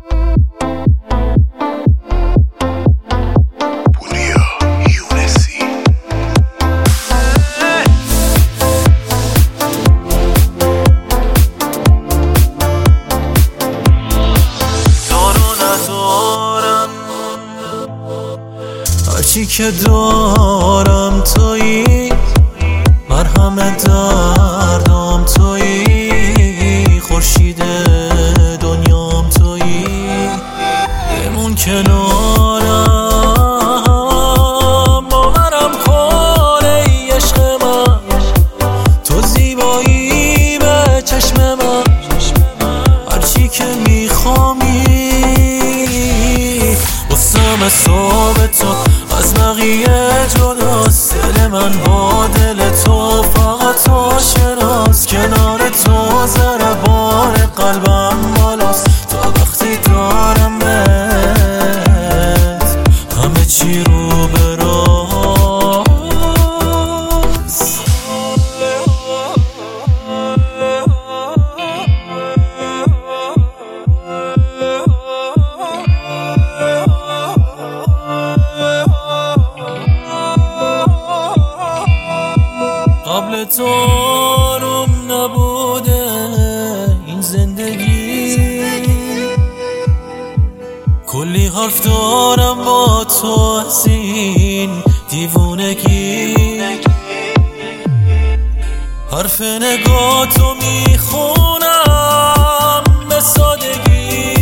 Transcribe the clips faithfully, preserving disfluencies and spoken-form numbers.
هرچی که دارم تویی، مرهم دردم تویی، خورشید دنیام تویی. بمون کنارم، باورم کن ای عشق من، تو زیبایی به چشم من. هرچی که میخوامی واسم صبح تو از بقیه جداست. دل من با دل تو فقط آشناست. کنار تو ضربان قلبم بالاست. تا وقتی دارم بهت همه چی رو به راست. قبل تو آروم نبوده این زندگی، کلی حرف دارم با تو از این دیوونگی. حرف نگاه تو میخونم به سادگی،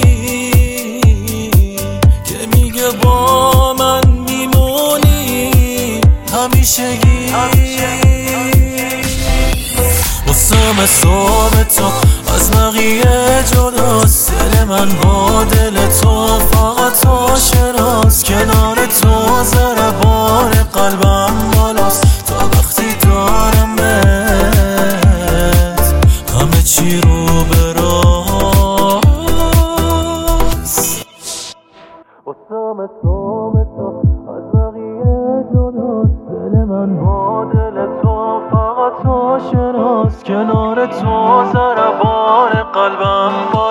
که میگه با من میمونی همیشگی. واسم صبح تو از بقیه جداست. دل من با دل تو فقط آشناست. کنار تو ضربان قلبم بالاست. تا وقتی دارم بهت همه چی رو به راست. واسم صبح تو از بقیه جداست. دل من با دل تو فقط آشناست. کنار تو ضربان قلبم بالاست.